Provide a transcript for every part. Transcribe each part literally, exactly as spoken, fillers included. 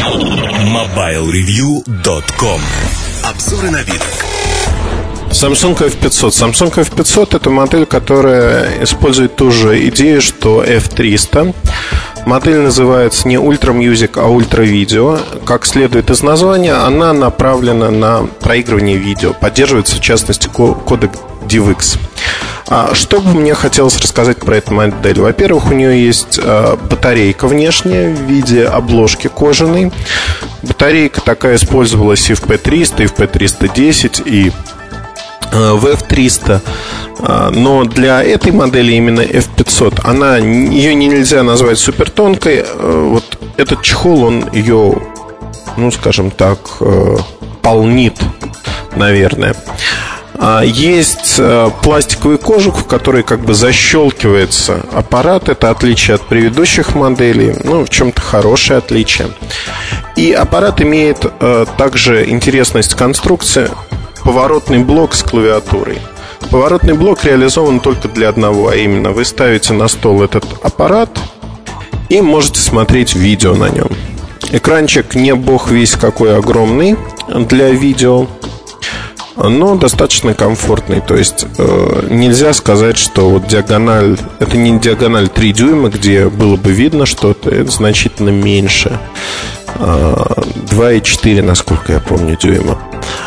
мобайл ревью точка ком. Обзоры новинок. Samsung эф пятьсот. Samsung эф пятьсот — это модель, которая использует ту же идею, что эф триста. Модель называется не Ultra Music, а Ultra Video. Как следует из названия, она направлена на проигрывание видео. Поддерживается, в частности, кодек DivX. А что бы мне хотелось рассказать про эту модель? Во-первых, у нее есть э, батарейка внешняя в виде обложки кожаной. Батарейка такая использовалась и в пи триста, и в пи триста десять, и в эф триста. Но для этой модели именно эф пятьсот, она, ее нельзя назвать супертонкой. Вот этот чехол, он ее, ну, скажем так, полнит, наверное. Есть пластиковый кожух, в который как бы защелкивается аппарат. Это отличие от предыдущих моделей. Ну, в чем-то хорошее отличие. И аппарат имеет также интересность конструкции. Поворотный блок с клавиатурой. Поворотный блок реализован только для одного, а именно вы ставите на стол этот аппарат и можете смотреть видео на нем. Экранчик не бог весь какой огромный для видео, но достаточно комфортный. То есть э, нельзя сказать, что вот диагональ, это не диагональ три дюйма, где было бы видно что-то, это значительно меньше. э, два и четыре, насколько я помню, дюйма.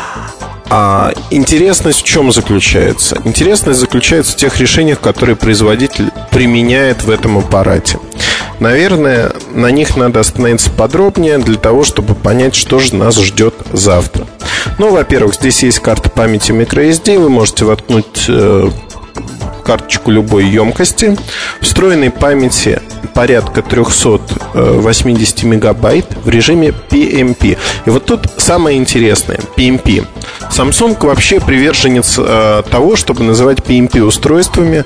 А интересность в чем заключается? Интересность заключается в тех решениях, которые производитель применяет в этом аппарате. Наверное, на них надо остановиться подробнее для того, чтобы понять, что же нас ждет завтра. Ну, во-первых, здесь есть карта памяти microSD. Вы можете воткнуть э, карточку любой емкости. Встроенной памяти порядка триста восемьдесят мегабайт в режиме пи эм пи. И вот тут самое интересное. пи эм пи. Samsung вообще приверженец э, того, чтобы называть пи эм пи устройствами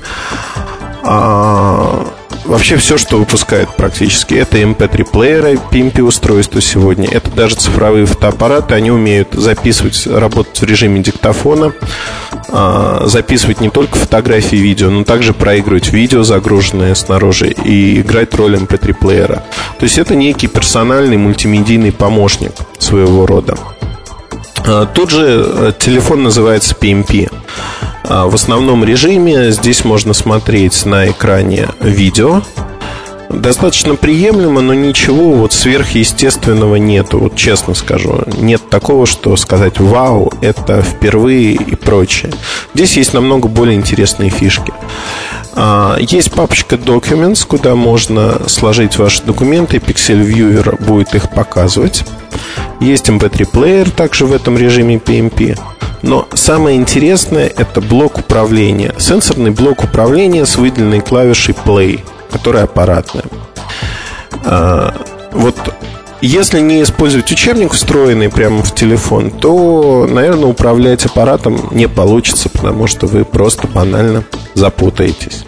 э, вообще все, что выпускает практически. Это эм пи три плееры, пи эм пи устройства сегодня. Это даже цифровые фотоаппараты. Они умеют записывать, работать в режиме диктофона, э, записывать не только фотографии и видео, но также проигрывать видео, загруженное снаружи, и играть роль эм пи три плеера. То есть это некий персональный мультимедийный помощник своего рода. Тут же телефон называется пи эм пи. В основном режиме здесь можно смотреть на экране видео. Достаточно приемлемо, но ничего вот сверхъестественного нету. Вот честно скажу, нет такого, что сказать «Вау, это впервые» и прочее. Здесь есть намного более интересные фишки. Есть папочка Documents, куда можно сложить ваши документы, и Pixel Viewer будет их показывать. Есть эм пи три плеер также в этом режиме пи эм пи. Но самое интересное — это блок управления. Сенсорный блок управления с выделенной клавишей Play, которая аппаратная. а, Вот если не использовать учебник, встроенный прямо в телефон, то, наверное, управлять аппаратом не получится, потому что вы просто банально запутаетесь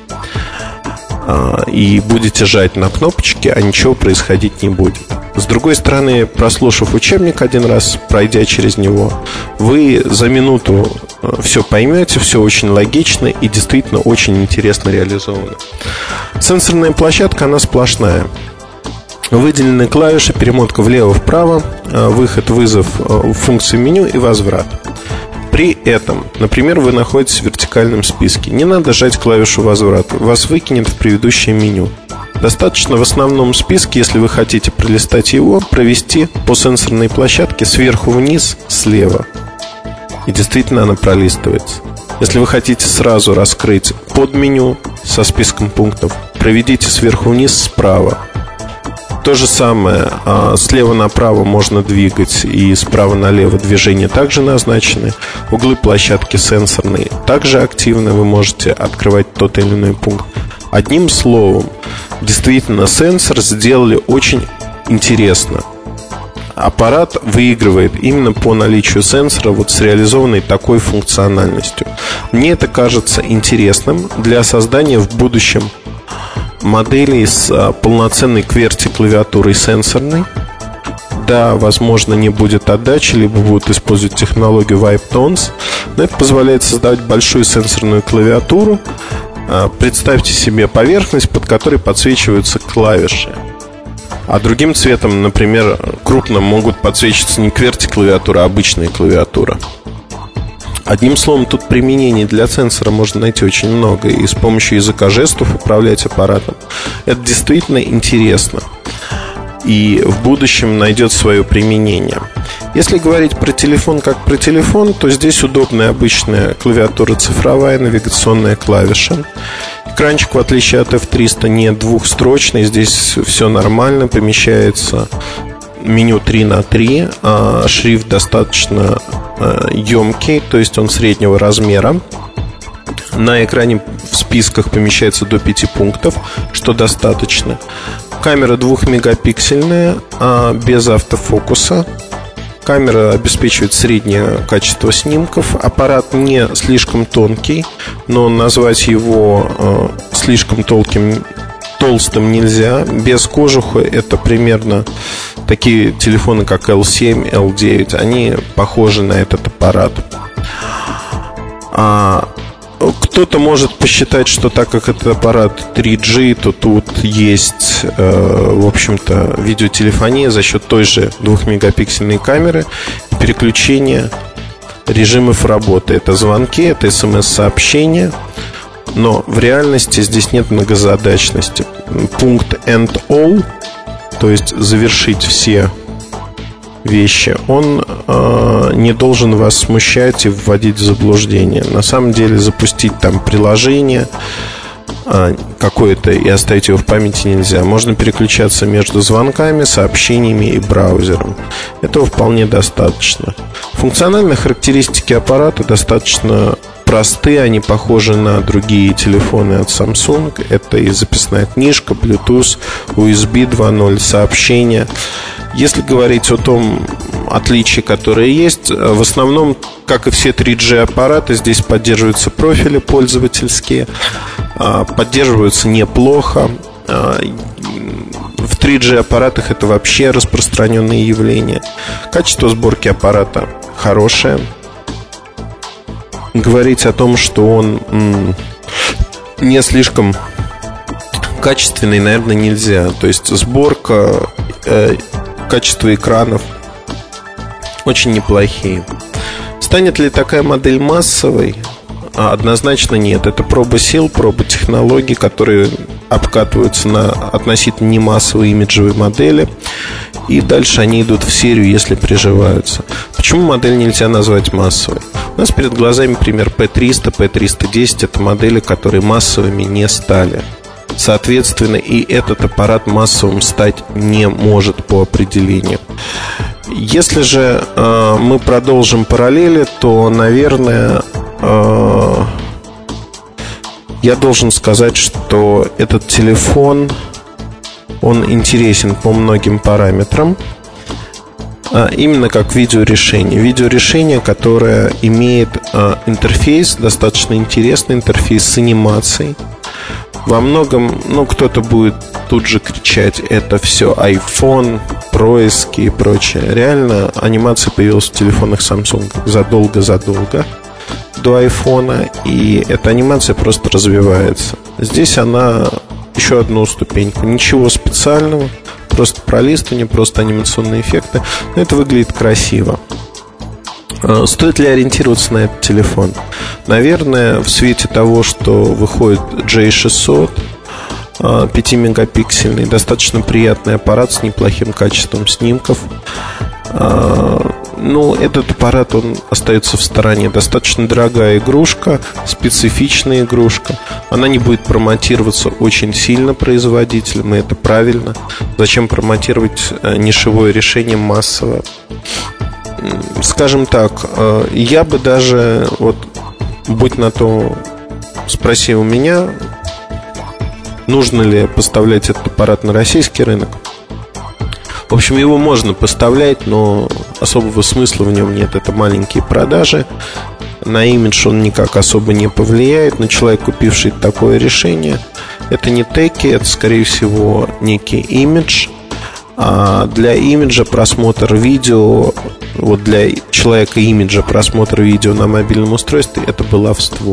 и будете жать на кнопочки, а ничего происходить не будет. С другой стороны, прослушав учебник один раз, пройдя через него, вы за минуту все поймете, все очень логично и действительно очень интересно реализовано. Сенсорная площадка, она сплошная. Выделены клавиши, перемотка влево-вправо, выход, вызов функции меню и возврат. При этом, например, вы находитесь в вертикальном списке. Не надо жать клавишу возврата, вас выкинет в предыдущее меню. Достаточно в основном списке, если вы хотите пролистать его, провести по сенсорной площадке сверху вниз, слева. И действительно она пролистывается. Если вы хотите сразу раскрыть подменю со списком пунктов, проведите сверху вниз, справа. То же самое, слева направо можно двигать, и справа налево движения также назначены. Углы площадки сенсорные также активны, вы можете открывать тот или иной пункт. Одним словом, действительно сенсор сделали очень интересно. Аппарат выигрывает именно по наличию сенсора вот с реализованной такой функциональностью. Мне это кажется интересным для создания в будущем моделей с полноценной кверти клавиатурой сенсорной. Да, возможно, не будет отдачи, либо будут использовать технологию Wipe Tones, но это позволяет создавать большую сенсорную клавиатуру. Представьте себе поверхность, под которой подсвечиваются клавиши. А другим цветом, например, крупным могут подсвечиваться не QWERTY-клавиатура, а обычная клавиатура. Одним словом, тут применений для сенсора можно найти очень много. И с помощью языка жестов управлять аппаратом. Это действительно интересно. И в будущем найдет свое применение. Если говорить про телефон как про телефон, то здесь удобная обычная клавиатура цифровая, навигационная клавиша. Экранчик, в отличие от эф триста, не двухстрочный. Здесь все нормально, помещается меню три на три, а шрифт достаточно емкий, то есть он среднего размера. На экране в списках помещается до пяти пунктов, что достаточно. Камера двухмегапиксельная, без автофокуса. Камера обеспечивает среднее качество снимков. Аппарат не слишком тонкий, но назвать его э, слишком толким, толстым нельзя. Без кожуха это примерно такие телефоны, как эл семь, эл девять. Они похожи на этот аппарат. А кто-то может посчитать, что так как это аппарат три джи, то тут есть, э, в общем-то, видеотелефония за счет той же двухмегапиксельной камеры и переключения режимов работы. Это звонки, это смс-сообщения. Но в реальности здесь нет многозадачности. Пункт End All, то есть завершить все вещи, он э, не должен вас смущать и вводить в заблуждение. На самом деле запустить там приложение э, какое-то и оставить его в памяти нельзя. Можно переключаться между звонками, сообщениями и браузером. Этого вполне достаточно. Функциональные характеристики аппарата достаточно простые. Они похожи на другие телефоны от Samsung. Это и записная книжка, Bluetooth, ю эс би два ноль, сообщения. Если говорить о том отличии, которые есть, в основном, как и все три джи аппараты, здесь поддерживаются профили пользовательские, поддерживаются неплохо. В три джи аппаратах это вообще распространенное явление. Качество сборки аппарата хорошее. Говорить о том, что он м- не слишком качественный, наверное, нельзя. То есть сборка, э, качество экранов очень неплохие. Станет ли такая модель массовой? А, однозначно нет. Это проба сил, проба технологий, которые обкатываются на относительно немассовые имиджевые модели. И дальше они идут в серию, если приживаются. Почему модель нельзя назвать массовой? У нас перед глазами пример пи триста, пи триста десять. Это модели, которые массовыми не стали. Соответственно, и этот аппарат массовым стать не может по определению. Если же э, мы продолжим параллели, то, наверное, э, я должен сказать, что этот телефон, он интересен по многим параметрам. А именно как видеорешение. Видеорешение, которое имеет э, интерфейс, достаточно интересный интерфейс с анимацией. Во многом, ну, кто-то будет тут же кричать: это все iPhone, происки и прочее. Реально, анимация появилась в телефонах Samsung задолго-задолго до iPhone, и эта анимация просто развивается. Здесь она еще одну ступеньку. Ничего специального, просто пролистывание, просто анимационные эффекты. Но это выглядит красиво. Стоит ли ориентироваться на этот телефон? Наверное, в свете того, что выходит джей шестьсот, пятимегапиксельный, достаточно приятный аппарат с неплохим качеством снимков. Ну, этот аппарат, он остается в стороне. Достаточно дорогая игрушка, специфичная игрушка. Она не будет промотироваться очень сильно производителем, и это правильно. Зачем промотировать нишевое решение массово? Скажем так, я бы даже, вот, будь на то, спроси у меня, нужно ли поставлять этот аппарат на российский рынок. В общем, его можно поставлять, но особого смысла в нем нет. Это маленькие продажи. На имидж он никак особо не повлияет. Но человек, купивший такое решение, это не теки, это, скорее всего, некий имидж. А для имиджа просмотр видео, вот для человека имиджа просмотр видео на мобильном устройстве — это баловство.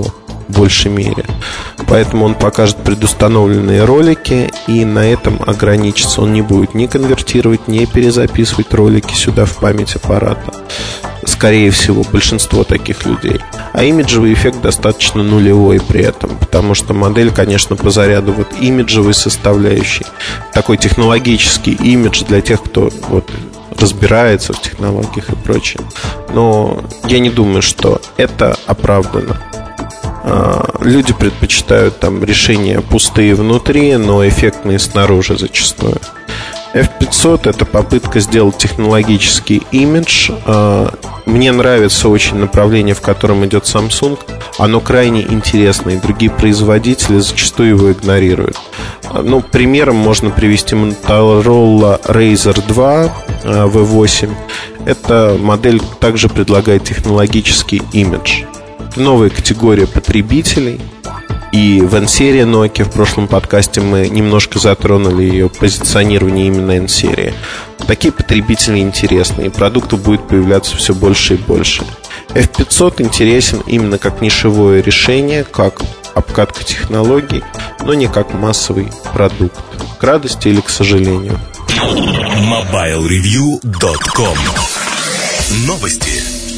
в большей мере. Поэтому он покажет предустановленные ролики, и на этом ограничится. Он не будет ни конвертировать, ни перезаписывать ролики сюда в память аппарата. Скорее всего, большинство таких людей. А имиджевый эффект достаточно нулевой при этом, потому что модель, конечно, по заряду вот имиджевой составляющей, такой технологический имидж для тех, кто вот разбирается в технологиях и прочее. Но я не думаю, что это оправдано. Люди предпочитают там решения пустые внутри, но эффектные снаружи зачастую. эф пятьсот — это попытка сделать технологический имидж. Мне нравится очень направление, в котором идет Samsung. Оно крайне интересное, и другие производители зачастую его игнорируют. Ну, примером можно привести Motorola Razr два ви восемь. Эта модель также предлагает технологический имидж. Новая категория потребителей. И в N-серии Nokia, в прошлом подкасте мы немножко затронули ее позиционирование именно N-серии. Такие потребители интересны, и продуктов будет появляться все больше и больше. эф пятьсот интересен именно как нишевое решение, как обкатка технологий, но не как массовый продукт. К радости или к сожалению. мобайл ревью точка ком. Новости.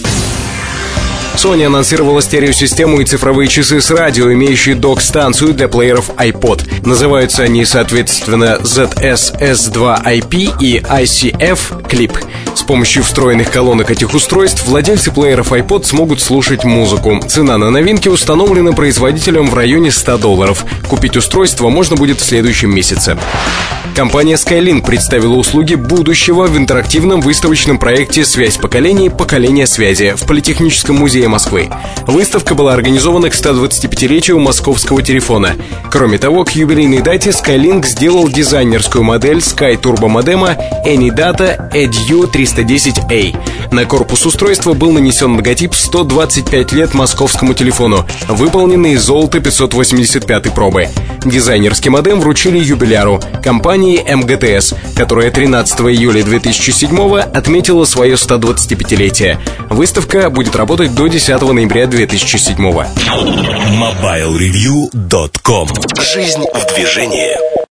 Sony анонсировала стереосистему и цифровые часы с радио, имеющие док-станцию для плееров iPod. Называются они, соответственно, зет эс эс два ай пи и ай си эф Clip. С помощью встроенных колонок этих устройств владельцы плееров iPod смогут слушать музыку. Цена на новинки установлена производителем в районе сто долларов. Купить устройство можно будет в следующем месяце. Компания Skylink представила услуги будущего в интерактивном выставочном проекте «Связь поколений. Поколение связи» в Политехническом музее Москвы. Выставка была организована к ста двадцатипятилетию московского телефона. Кроме того, к юбилейной дате Skylink сделал дизайнерскую модель Sky Turbo модема AnyData и ди ю триста десять эй. На корпус устройства был нанесен логотип сто двадцать пять лет московскому телефону, выполненный из золота пятьсот восемьдесят пятой пробы. Дизайнерский модем вручили юбиляру, компании эм гэ тэ эс, которая тринадцатого июля две тысячи седьмого отметила свое сто двадцатипятилетие. Выставка будет работать до десятого ноября две тысячи седьмого. мобайл ревью точка ком. Жизнь в движении.